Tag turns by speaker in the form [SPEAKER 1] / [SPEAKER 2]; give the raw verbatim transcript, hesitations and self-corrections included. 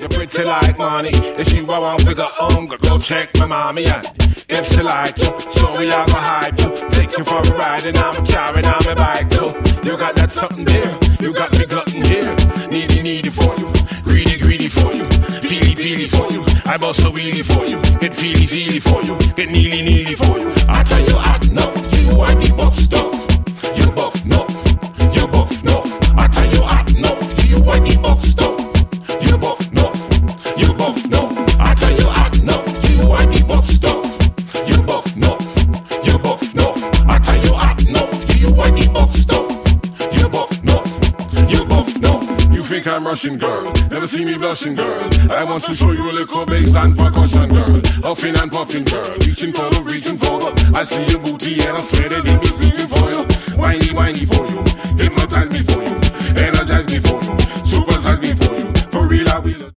[SPEAKER 1] You're pretty like money. If she want to figure home, go, go check my mommy. And if she like you, show me how to hype you. Take you for a ride and I'm carrying on my bike too. You got that something there. You got me glutton here. Needy, needy for you. Greedy, greedy for you. Peely, peely for you. I bust a wheelie for you. Get feely, feely for you. Get neely, neely for you. I tell you hot enough. You are the buff stuff. You buff enough. You buff enough. I tell you hot enough. You are the buff stuff. You buff enough. You buff enough. I tell you hot enough. You are the buff stuff. You buff enough. You buff enough. I tell you hot enough. You are the buff stuff. You buff enough. You buff enough. You think I'm Russian, girl? Never see me blushing, girl. I want to show you a little bass and percussion, girl. Huffing and puffing, girl. Reaching for the, reaching for the. I see your booty and I swear that it be speaking for you. Whiny, whiny for you. Hypnotize me for you. Energize me for you. Supersize me for you. For real, I will.